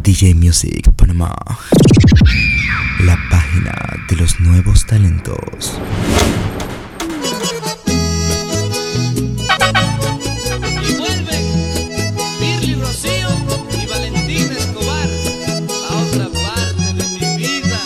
DJ Music Panamá, la página de los nuevos talentos. Y vuelven Pirly Rocío y Valentín Escobar a otra parte de mi vida.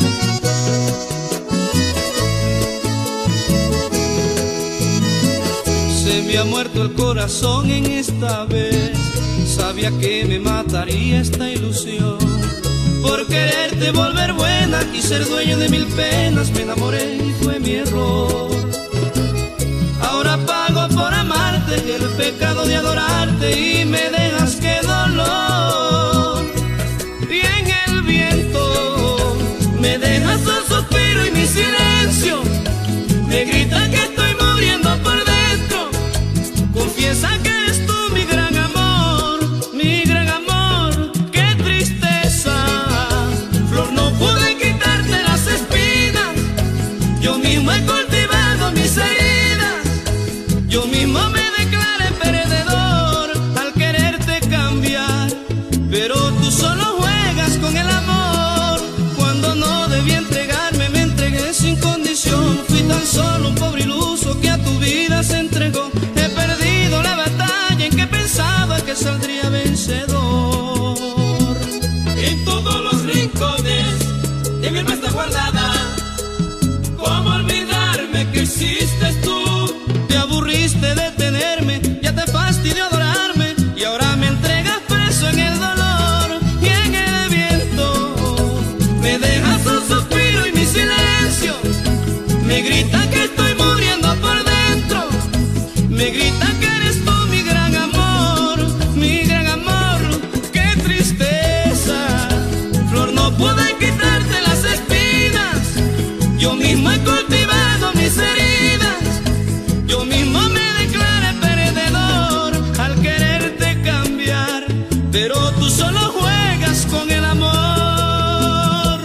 Se me ha muerto el corazón en esta vez. Sabía que me mataría esta ilusión. Por quererte volver buena y ser dueño de mil penas, me enamoré y fue mi error. Ahora pago por amarte el pecado de adorarte y me dejas que dolor. Y en el viento me dejas un suspiro y mi silencio me grita que estoy muriendo por dentro. Confiesa que eres tú mi gran amor, mi gran amor. Qué tristeza, flor, no pude quitarte las espinas. Yo mismo he cultivado mis heridas. Yo mismo me declaré perdedor al quererte cambiar. Pero tú solo juegas con el amor. Cuando no debí entregarme, me entregué sin condición. Fui tan solo un pobre iluso que a tu vida se entregó. He perdido la batalla en que pensaba que saldría vencedor. En todos los rincones de mi alma está guardada. ¿Cómo olvidarme que existes tú? Te aburriste de tenerme, ya te fastidió adorarme y ahora me entregas preso en el dolor. Y en el viento me dejas un suspiro y mi silencio me grita que estoy muriendo por dentro. Me grita que eres tú mi gran amor, mi gran amor. Qué tristeza, flor, no pude quitarte las espinas. Yo mismo he cultivado mis heridas. Yo mismo me declaré perdedor al quererte cambiar. Pero tú solo juegas con el amor.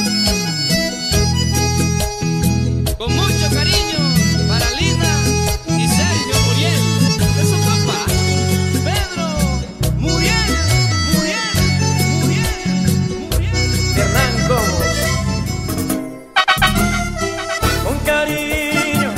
Con mucho cariño para Lina y Sergio Muriel, de su papá Pedro Muriel, Muriel, Muriel, Muriel. Hernán Gómez. Con cariño.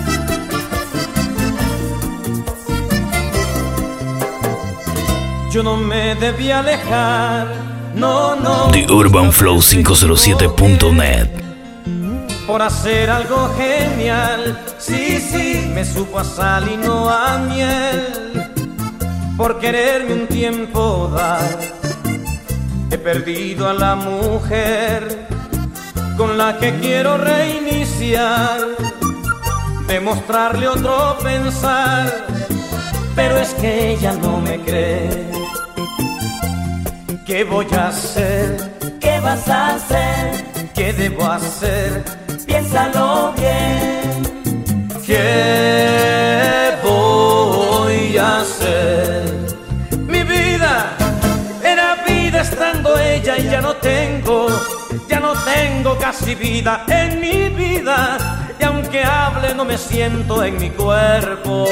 Yo no me debía alejar, no, no. TheUrbanFlow507.net. Por hacer algo genial, sí, sí, me supo a sal y no a miel. Por quererme un tiempo dar, he perdido a la mujer con la que quiero reiniciar, demostrarle otro pensar, pero es que ella no me cree. ¿Qué voy a hacer? ¿Qué vas a hacer? ¿Qué debo hacer? Piénsalo bien. ¿Qué voy a hacer? Mi vida era vida estando ella y ya no tengo casi vida en mi vida. Y aunque hable no me siento en mi cuerpo.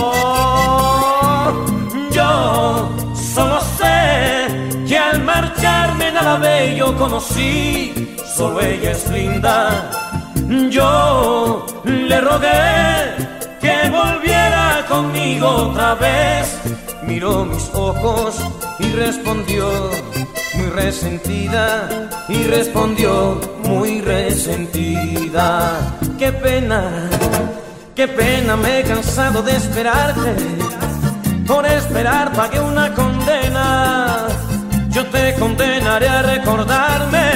Yo solo sé que al marcharme nada bello conocí. Solo ella es linda. Yo le rogué que volviera conmigo otra vez. Miró mis ojos y respondió muy resentida. Y respondió muy resentida. Qué pena, me he cansado de esperarte. Por esperar pagué una condena. Yo te condenaré a recordarme.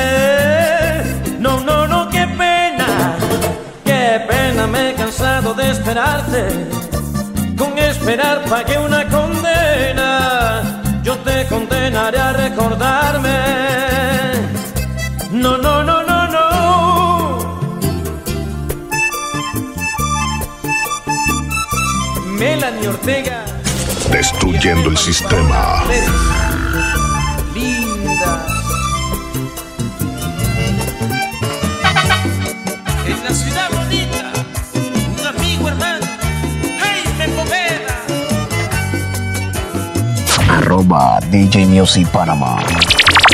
No, no, no, qué pena, me he cansado de esperarte. Con esperar pagué una condena. Yo te condenaré a recordarme. No, no, no, no, no. Melanie Ortega. Destruyendo el sistema. Lindas. En la ciudad bonita, un amigo hermano, Jaime Poveda. @DJ Music Panamá.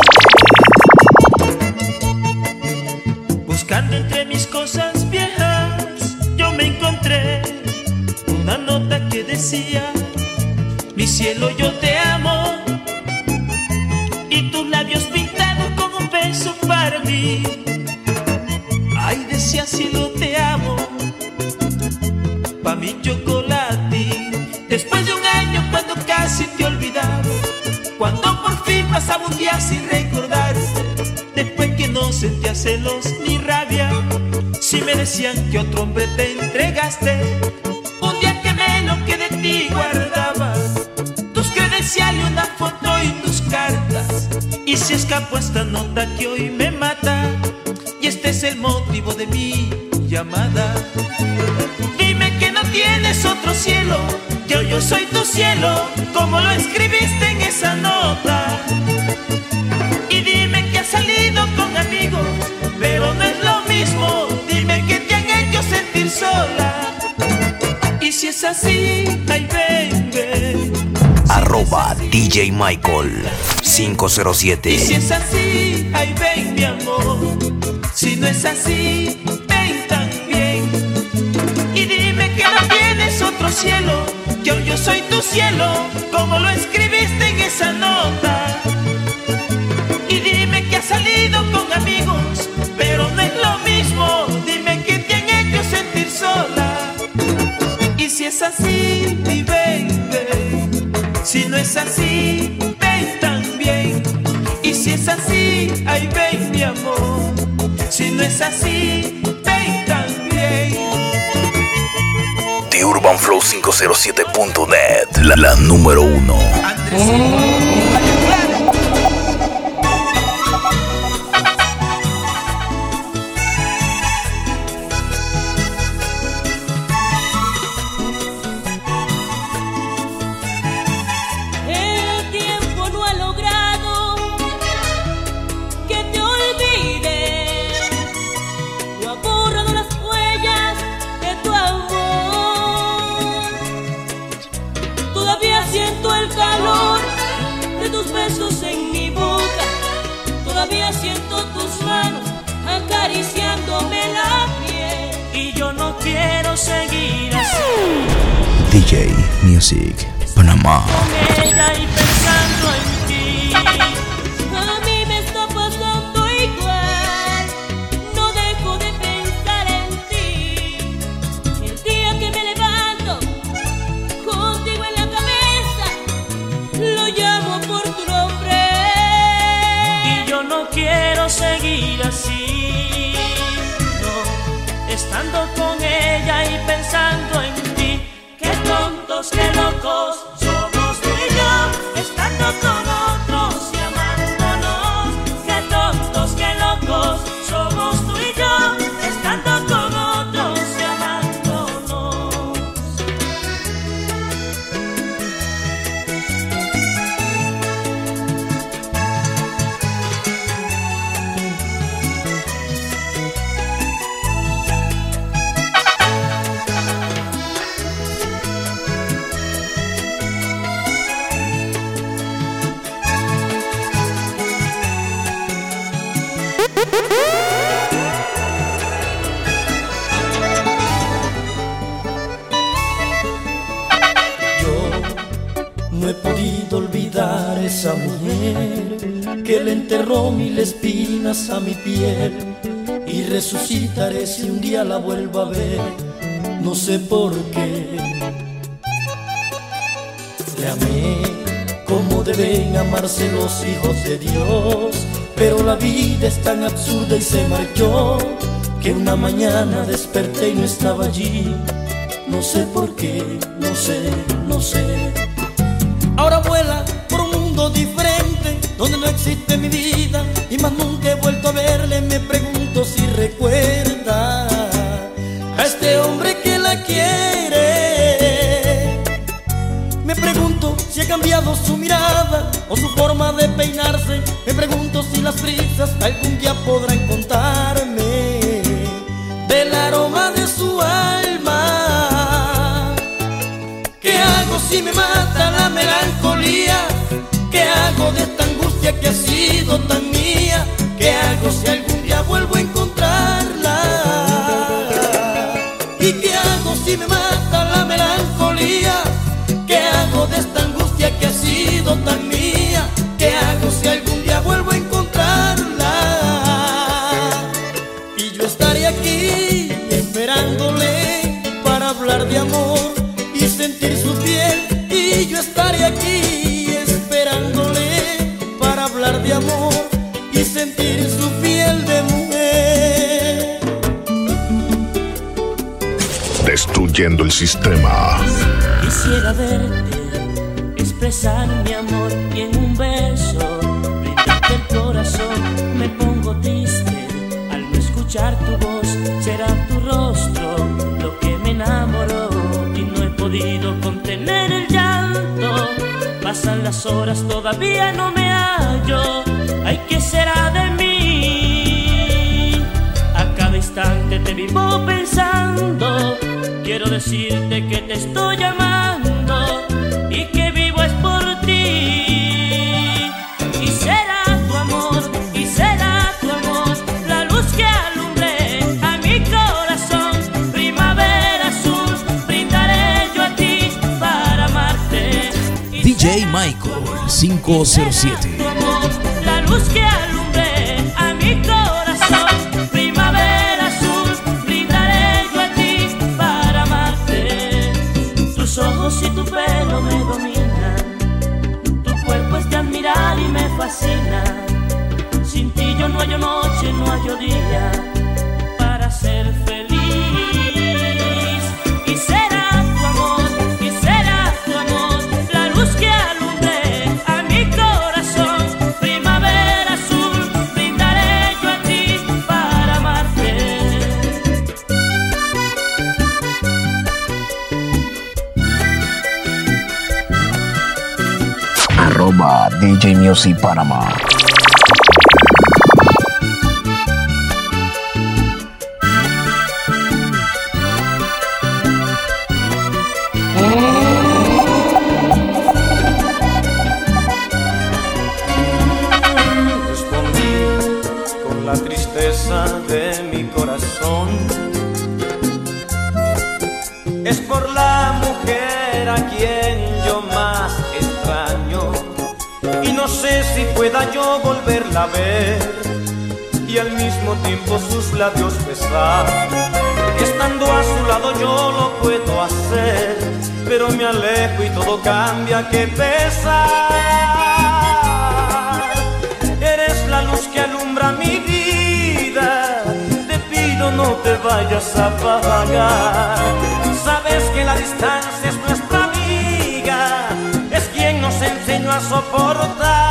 Buscando entre mis cosas viejas, yo me encontré una nota que decía: mi cielo, yo te amo, y tus labios pintados con un beso para mí. Ay, decía: cielo, te amo, pa' mi chocolate. Después de un año, cuando casi te olvidaba, cuando por fin pasaba un día sin recordarte, después que no sentía celos ni rabia, si me decían que otro hombre te entregaste, un día que menos que de ti guardaba tus credenciales, una foto y tus cartas, y se escapó esta nota que hoy me mata, y este es el motivo de mi llamada. Dime que no tienes otro cielo, que yo soy tu cielo, como lo escribiste en esa nota. Y dime que has salido con amigos, pero no es lo mismo. Dime que te han hecho sentir sola. Y si es así, ay baby, Arroba DJ Michael 507. y si es así, ay ven mi amor. Si no es así, ven también. Y dime que no tienes otro cielo, que yo soy tu cielo, como lo escribiste en esa nota. Y dime que has salido con amigos, pero no es lo mismo. Dime que te han hecho sentir sola. Y si es así, mi baby, si no es así, ven también. Y si es así, ay ven mi amor. Si no es así, ven también. The UrbanFlow507.net, la número 1. El tiempo no ha logrado que te olvides, no ha borrado las huellas de tu amor. Todavía siento el calor de tus besos en mi boca, todavía siento tus manos acariciándome la piel. Y yo no quiero seguir así, DJ Music Panamá. con ella y pensando en ti. A mí me está pasando igual, no dejo de pensar en ti. El día que me levanto, contigo en la cabeza, lo llamo por tu nombre. Y yo no quiero seguir así, no, estando con ella y pensando en ti. Qué tontos, qué locos somos tú y yo, estando con otros y amándonos. Qué tontos, qué locos somos tú y yo, estando con otros y amándonos. No he podido olvidar esa mujer que le enterró mil espinas a mi piel, y resucitaré si un día la vuelvo a ver, no sé por qué. Le amé como deben amarse los hijos de Dios, pero la vida es tan absurda y se marchó, que una mañana desperté y no estaba allí. No sé por qué, no sé, no sé. Ahora vuela por un mundo diferente, donde no existe mi vida, y más nunca he vuelto a verle. Me pregunto si recuerda a este hombre que la quiere. Me pregunto si ha cambiado su mirada o su forma de peinarse. Me pregunto si las brisas algún día podrán contarme del aroma de su alma. ¿Qué hago si me mata la melancolía? ¿Qué hago de esta angustia que ha sido tan mía? ¿Qué hago si algún día vuelvo a encontrarla? y sentir su piel de mujer. Destruyendo el sistema. Quisiera verte, expresar mi amor y en un beso brindarte el corazón. Me pongo triste al no escuchar tu voz. Será tu rostro lo que me enamoró y no he podido contener el llanto. Pasan las horas, todavía no me hallo. Ay, ¿qué será de mí? A cada instante te vivo pensando. Quiero decirte que te estoy amando y que vivo es por ti. Y será tu amor, y será tu amor, la luz que alumbre a mi corazón. Primavera azul, brindaré yo a ti para amarte. DJ Michael 507. Tu amor, la luz que alumbre a mi corazón. Primavera azul, brindaré yo a ti para amarte. Tus ojos y tu pelo me dominan. Tu cuerpo es de admirar y me fascina. Sin ti yo no hallo noche, no hallo día para ser feliz. Y será tu amor, y será tu amor, la luz que alumbre a mi corazón. Primavera azul, brindaré yo a ti para amarte. DJ Music Panamá. Respondí con la tristeza de mi corazón. Es por la mujer a quien yo más extraño y no sé si pueda yo volverla a ver y al mismo tiempo sus labios besar. Estando a su lado yo lo puedo hacer, pero me alejo y todo cambia, qué pesar. Eres la luz que alumbra mi vida, te pido no te vayas a apagar. Sabes que la distancia es nuestra amiga, es quien nos enseñó a soportar.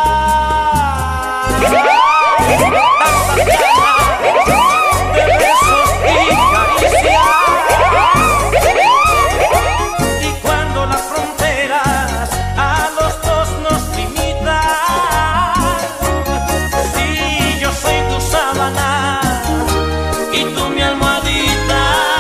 Tantas ganas de besos y caricias, y cuando las fronteras a los dos nos limitan. Si yo soy tu sábana y tú mi almohadita,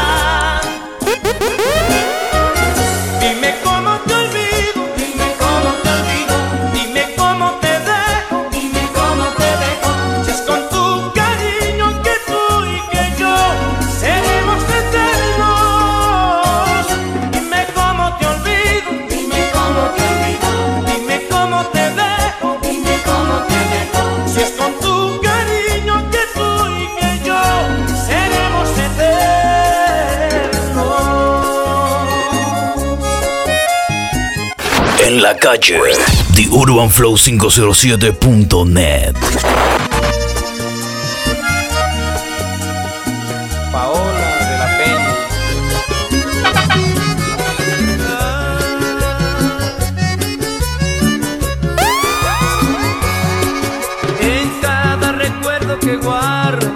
dime cómo te olvido, dime cómo te olvido, dime cómo te dejo, dime cómo te dejo. Si es con tu cariño que tú y que yo seremos eternos. Dime cómo te olvido, dime cómo te olvido, dime cómo te dejo, dime cómo te dejo. Si es con tu cariño que tú y que yo seremos eternos. En la calle, TheUrbanFlow507.net. Paola de la Peña. En cada recuerdo que guardo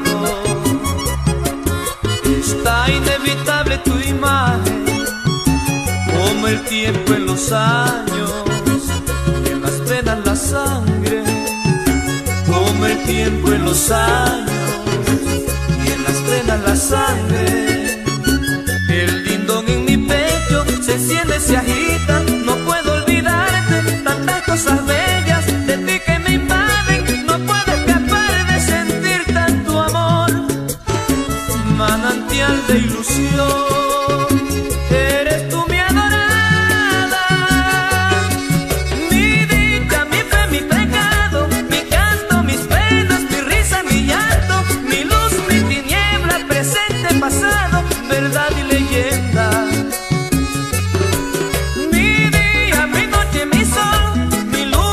está inevitable tu imagen, como el tiempo en los años, y en las venas la sangre, como el tiempo en los años, y en las venas la sangre. El lindón en mi pecho se enciende, se agita, no puedo olvidarte, tantas cosas bellas de ti que me invaden, no puedo escapar de sentir tanto amor, manantial de ilusión. Eres tú mi adorada, mi dicha, mi fe, mi pecado, mi canto, mis penas, mi risa, mi llanto, mi luz, mi tiniebla, presente, pasado, verdad y leyenda. Mi día, mi noche, mi sol, mi luz.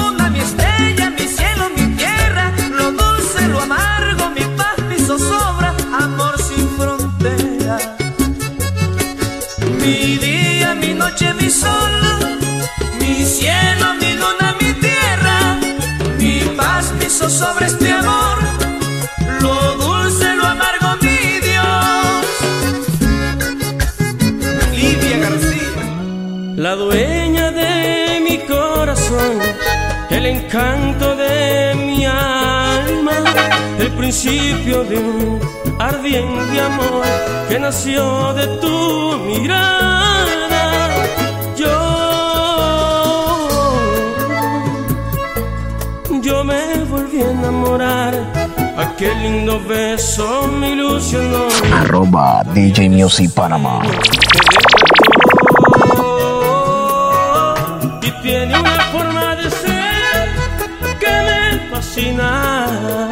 canto de mi alma, el principio de un ardiente amor que nació de tu mirada. Yo me volví a enamorar, aquel lindo beso me ilusionó. @DJ Music Panamá. Y tiene una forma de ser que me fascina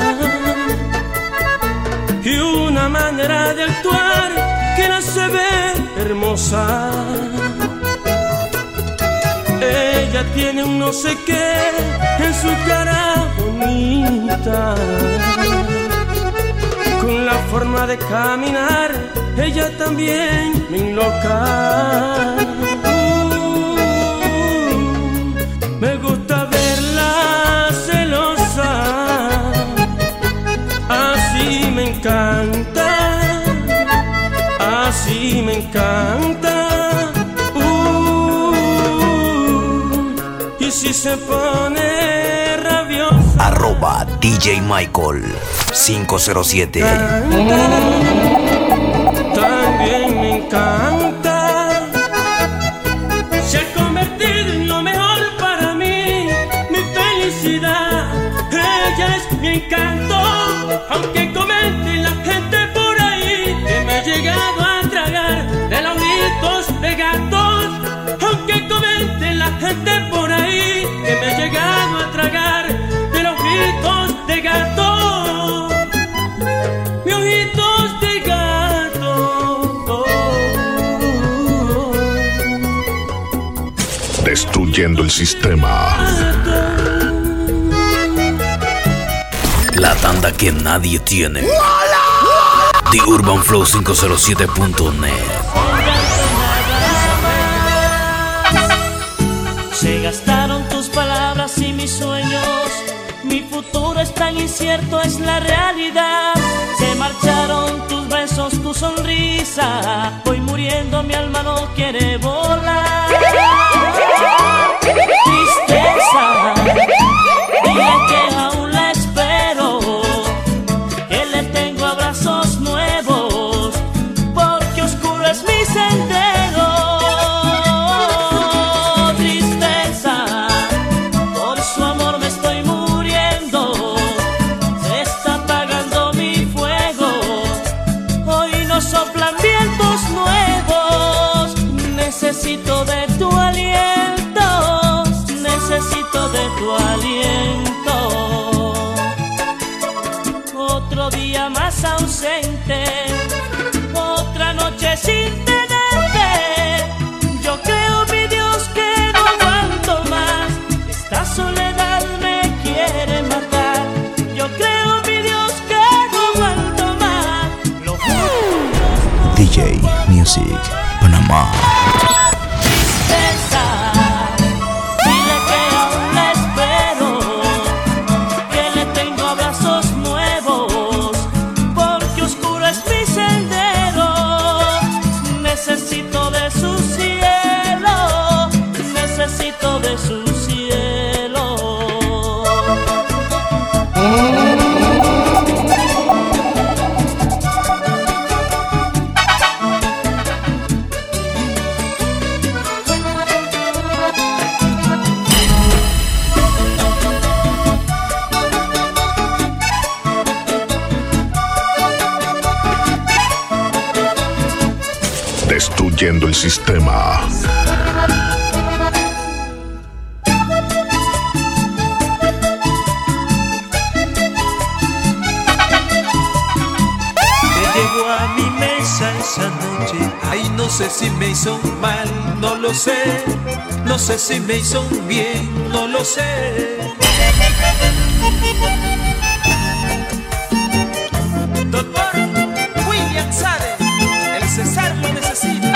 y una manera de actuar que la hace ver hermosa. Ella tiene un no sé qué en su cara bonita, con la forma de caminar ella también me enloca. Me gusta verla celosa, así me encanta, así me encanta. Y si se pone rabiosa, @DJ Michael 507. También me encanta. Se ha convertido en lo mejor para mí, mi felicidad. Ella es mi encanto, aunque comente la gente por ahí que me he llegado a tragar de los ojitos de gatos. Aunque comente la gente por ahí que me he llegado a tragar de los ojitos de gato. Mis ojitos de gato. Destruyendo el sistema. La tanda que nadie tiene. The UrbanFlow507.net. Se gastaron tus palabras y mis sueños. Mi futuro es tan incierto, es la realidad. Se marcharon tus besos, tu sonrisa. Voy muriendo, mi alma no quiere volar. Tristeza, dile que aún la espero, que le tengo abrazos nuevos, porque oscuro es mi sendero. Tristeza, por su amor me estoy muriendo, se está apagando mi fuego, hoy no soplan vientos nuevos. Necesito de tu aliento, necesito de tu aliento. Otro día más ausente, otra noche sin tenerte. Yo creo, mi Dios, que no aguanto más, esta soledad me quiere matar. Yo creo, mi Dios, que no aguanto más, lo juro. DJ Music Panamá. Dile que aún la espero, que le tengo abrazos nuevos, porque oscuro es mi sendero. Necesito de su cielo, necesito de su cielo. Destruyendo el sistema. Llegó a mi mesa esa noche. Ay, no sé si me hizo mal, no lo sé. No sé si me hizo bien, no lo sé. Doctor William Sade, el César lo necesita.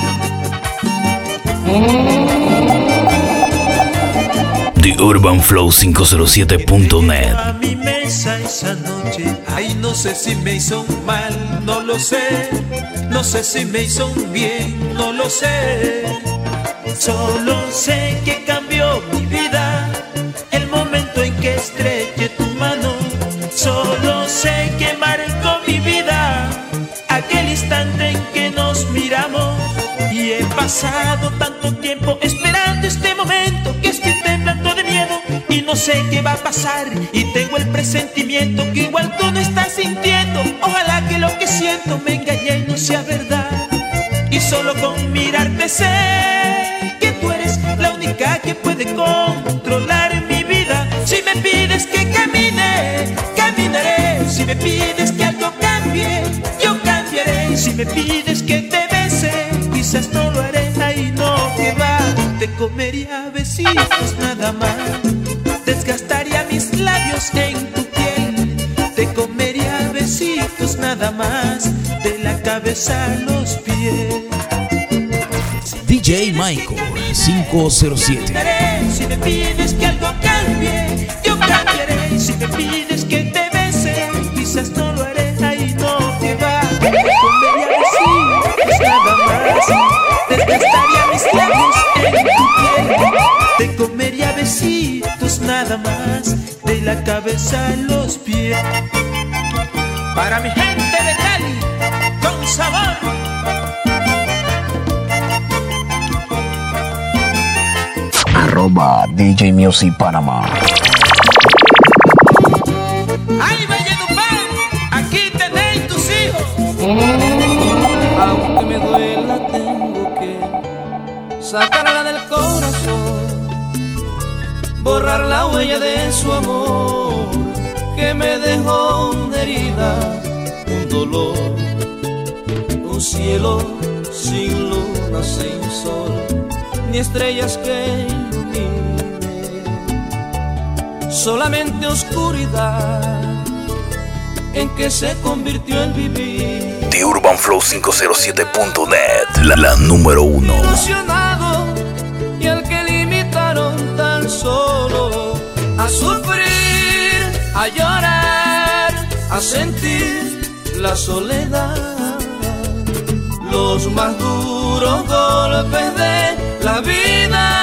The UrbanFlow507.net. A mi mesa esa noche. Ay, no sé si me hizo mal, no lo sé. No sé si me hizo bien, no lo sé. Solo sé que cambió mi vida el momento estreche tu mano. Solo sé que marcó mi vida aquel instante en que nos miramos. Y he pasado tanto tiempo esperando este momento que estoy temblando de miedo y no sé qué va a pasar. Y tengo el presentimiento que igual tú no estás sintiendo. Ojalá que lo que siento me engañe y no sea verdad. Y solo con mirarte sé que tú eres la única que puede controlar mi vida. Si me pides que camine, caminaré. Si me pides que algo cambie, yo cambiaré. Si me pides que te bese, quizás no lo haré. Ay, no, que va. Te comería a besitos nada más. Desgastaría mis labios en tu piel. Te comería a besitos nada más. De la cabeza a los pies. DJ Michael 507. Si me pides que algo cambie, yo cambiaré. Si me pides que te bese, quizás no lo haré. Ay, no, que va. Te comería besitos nada más. Desgastaría mis labios en tu piel. Te comería besitos nada más. De la cabeza a los pies. Para mi gente de Cali, con sabor. DJ Music Panamá. ¡Ay, Valledupar! Aquí tenéis tus hijos. Aunque me duela, tengo que sacarla del corazón, borrar la huella de su amor que me dejó una herida, un dolor, un cielo sin luna, sin sol, ni estrellas que iluminen, solamente oscuridad en que se convirtió el vivir. The UrbanFlow507.net, la número 1. Ilusionado y al que limitaron tan solo a sufrir, a llorar, a sentir la soledad, los más duros golpes de la vida.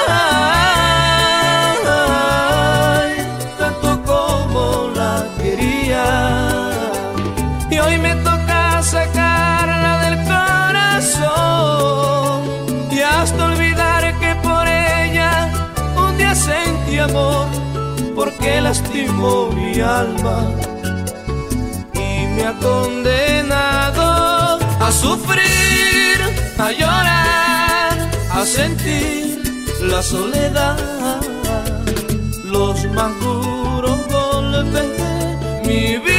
Ay, tanto como la quería, y hoy me toca sacarla del corazón y hasta olvidar que por ella un día sentí amor, porque lastimó mi alma y me ha condenado a sufrir, a llorar, a sentir la soledad, los más duros golpes de mi vida.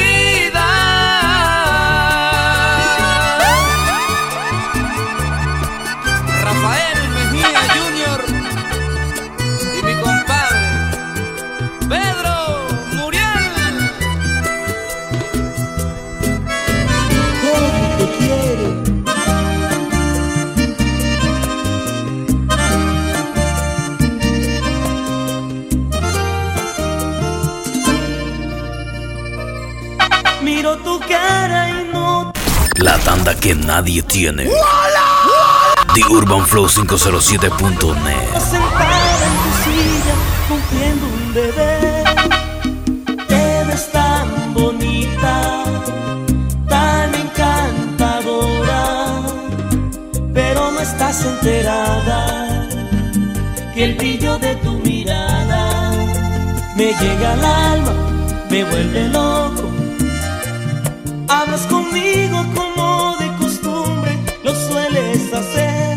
Rafael Mejía Jr. y mi compadre Pedro Muriel. ¿Cómo te quiere? Miro tu cara y no. La tanda que nadie tiene. The UrbanFlow507.net. Sentada en tu silla cumpliendo un bebé. Te ves tan bonita, tan encantadora, pero no estás enterada que el brillo de tu mirada me llega al alma, me vuelve loco. Hablas conmigo como de costumbre lo sueles hacer,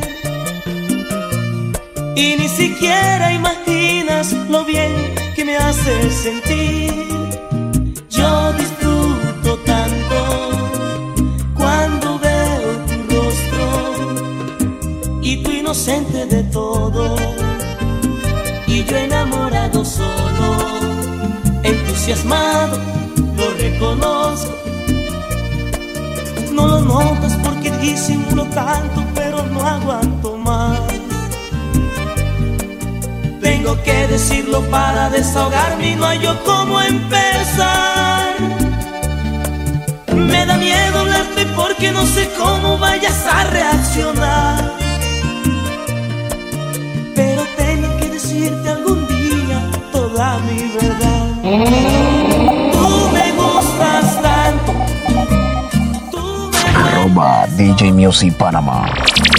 y ni siquiera imaginas lo bien que me haces sentir. Yo disfruto tanto cuando veo tu rostro y tu inocente de todo, y yo enamorado solo, entusiasmado, lo reconozco. No lo notas porque disimulo tanto, pero no aguanto más. Tengo que decirlo para desahogarme y no hay yo cómo empezar. Me da miedo hablarte porque no sé cómo vayas a reaccionar, pero tengo que decirte algún día toda mi verdad. Tú me gustas tanto. Arroba DJ Music Panamá.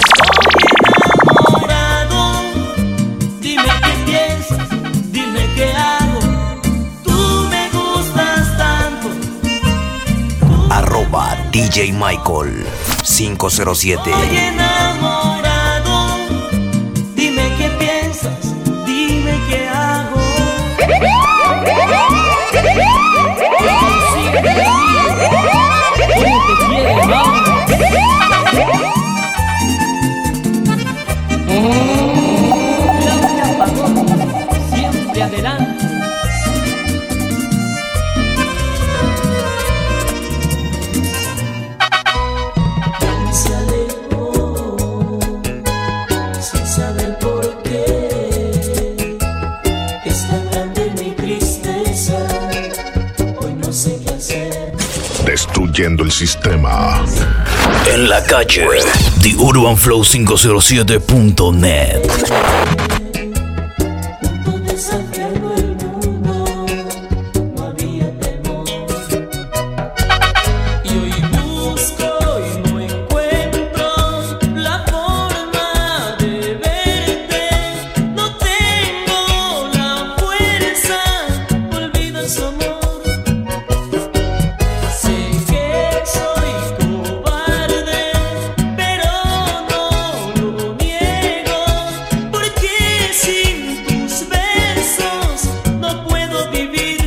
Estoy enamorado. Dime qué piensas, dime qué hago. Tú me gustas tanto. Arroba DJ Michael 507. Estoy enamorado. Dime qué piensas, dime qué hago. ¿Cómo te quiere, mamá? Claudia Pagón, siempre adelante. Se alejó sin saber por qué. Es tan grande mi tristeza, hoy no sé qué hacer. Destruyendo el sistema. En la calle, TheUrbanFlow507.net. Juntos desafiando el mundo, no había temor. Y hoy busco y no encuentro la forma de verte. No tengo la fuerza, olvido su amor. Sé que soy cobarde, pero no lo niego. Porque sin tus besos no puedo vivir.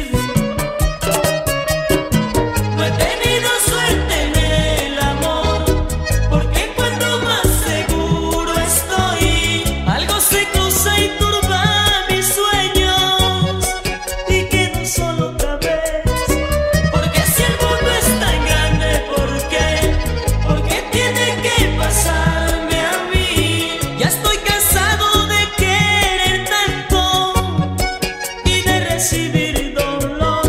No he tenido suerte en el amor, porque cuando más seguro estoy, algo se cruza y turba mis sueños y quedo solo otra vez. Porque si el mundo es tan grande, ¿por qué? Porque tiene que pasarme a mí. Ya estoy cansado de querer tanto y de recibir dolor.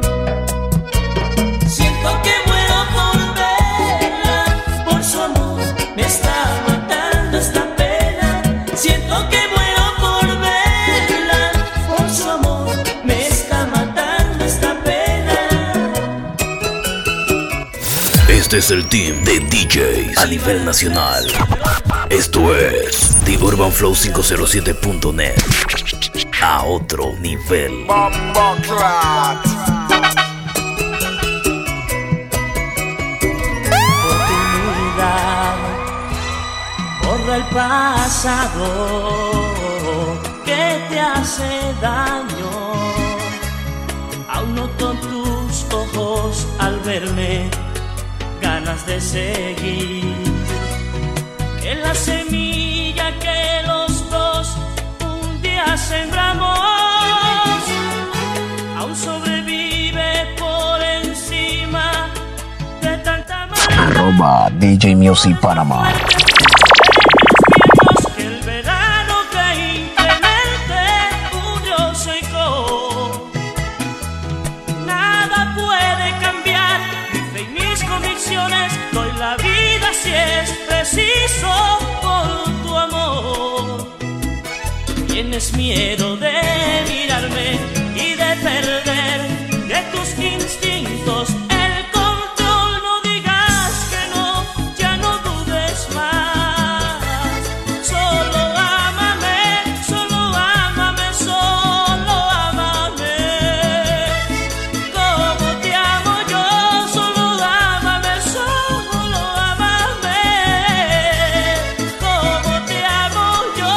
Siento que muero por verla, por su amor me está matando esta pena. Siento que muero por verla, por su amor me está matando esta pena. Este es el team de DJs a nivel nacional. Esto es TheUrbanFlow507.net. A otro nivel. Oportunidad, borra el pasado que te hace daño. Aún noto tus ojos al verme, ganas de seguir. Que la semilla que los dos un día sembramos aún sobrevive por encima de tanta maldad. Arroba DJ Music Panamá. Que el verano que inclemente murió secó. Nada puede cambiar mi fe y mis convicciones. Doy la vida si es preciso por tu amor. Tienes miedo de mirarme y de perder de tus instintos el control. No digas que no, ya no dudes más. Solo ámame, solo ámame, solo ámame. Como te amo yo, solo ámame, solo ámame. Como te amo yo.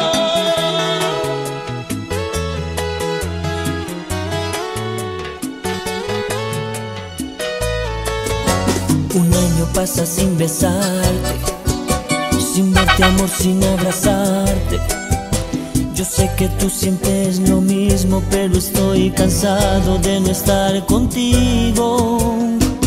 Un año pasa sin besarte, sin darte amor, sin abrazarte. Yo sé que tú sientes lo mismo, pero estoy cansado de no estar contigo.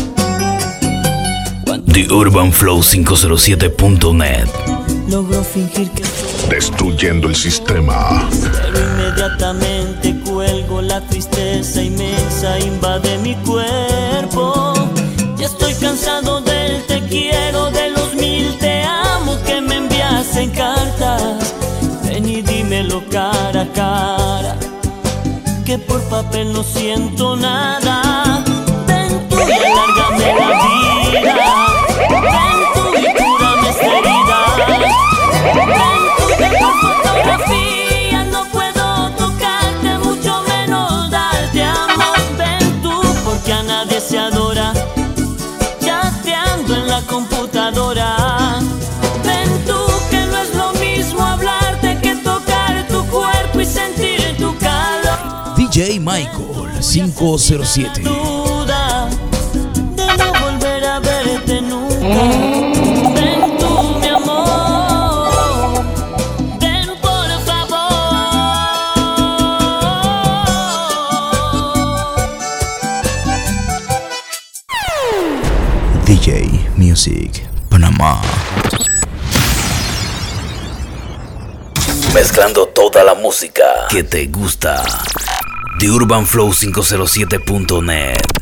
TheUrbanFlow507.net. Logro fingir que Destruyendo el sistema. pero inmediatamente cuelgo. La tristeza inmensa invade mi cuerpo. Ya estoy cansado del te quiero, de los 1000 te amo que me envías en cartas. Ven y dímelo cara a cara, que por papel no siento nada. Ven tú y alárgame la vida. Ven tú y cúrame esta herida. Ven tú que por fotografía no puedo tocarte, mucho menos darte amor. Ven tú porque a nadie se adora chateando en la computadora. Ven tú que no es lo mismo hablarte que tocar tu cuerpo y sentir tu calor. DJ Michael 507. Duda de no volver a verte nunca. Ven tú, mi amor. Ven por favor. DJ Music Panamá. Mezclando toda la música que te gusta. The UrbanFlow507.net.